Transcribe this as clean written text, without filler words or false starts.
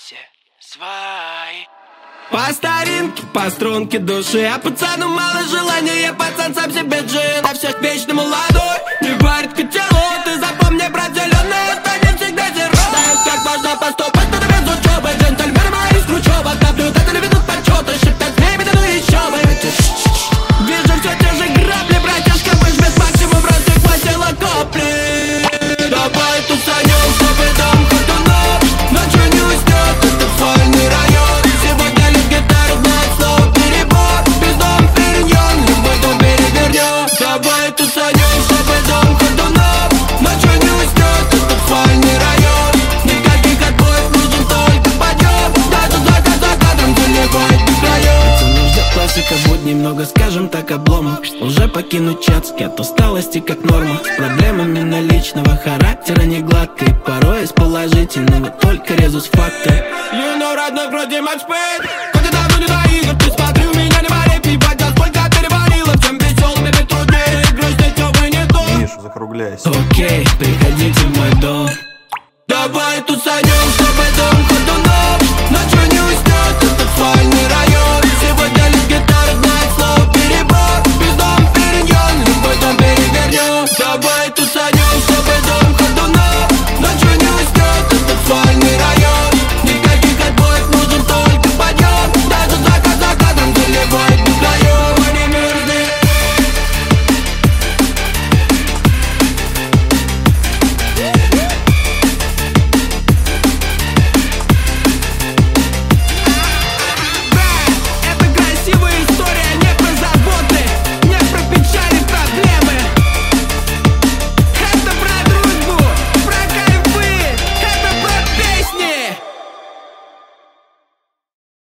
все свои. По старинке, по струнке души, а пацану мало желания, я пацан сам себе джин, а всех вечно молодой, не варит котело. Ты запомни, брат, зеленый, это не всегда зеро. Знаю, как важно поступать, но без учебы. Джентльмены мои с кручева, капнут, это не ведут почеты, шептать время, да ну еще бы. Вижу все те же грабли, братишка, мы без максимум разыхватила копли. Давай тусанем, чтобы дом ходунов, ночью не уснет, это фольный район. Сегодня лишь гитару знает слово перебор, без дом переньон, любой дом перевернем. Давай тусанем, чтобы дом ходунов, ночью не уснет, это фольный район. Никаких отбоев, нужен только подъем, даже за кадром заливает без краев. Пацаны ждет классика будней, много, скажем так, обломов. Уже покинуть чатский от усталости как норма. С проблемами наличного характера не гладкой, порой из положительного только резус факты. Родной вроде матчпейт, хотя давно не до игр. Ты смотри, у меня не вари, пивать, а сколько перевалило. Всем веселым и труднее, грустить, вы не то. Миш, закругляйся. Окей, приходите в мой дом. Давай тусанем, чтобы